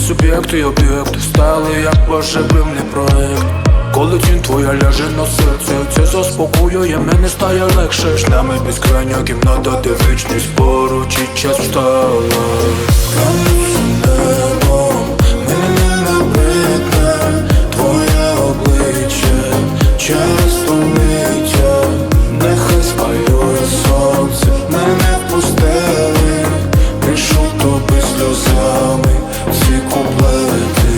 суб'єкт і об'єкт стали як поживний проект. Коли тінь твоя ляже на серце, це заспокоює, мене стає легше. Шлями безкрайня кімната, де вічність поруч і час встала. Небом мені не набридне твоє обличчя, часто миття, нехай спалює сонце, мене впустили, пишу тобі сльозами ці куплети.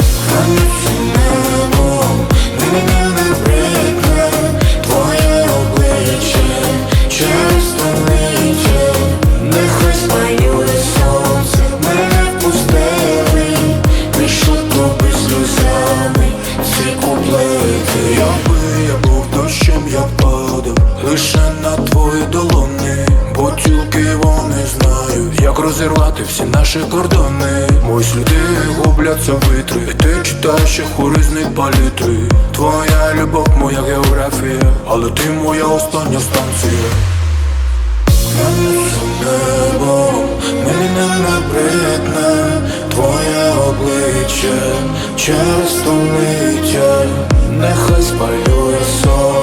Небом мені не набридне твоє обличчя, часто миття, нехай спалює сонце, мене впустили, пишу тобі сльозами ці куплети. Я був дощем, я падав лише на твої долони, бо тільки вони знають, як розірвати всі наші кордони. Мої сліди губляться в вітрі, і ти читаєш ще хоризні палітри. Твоя любов, моя географія, але ти моя остання станція. Небом мені не набридне твоє обличчя, часто миття, нехай спалює сон.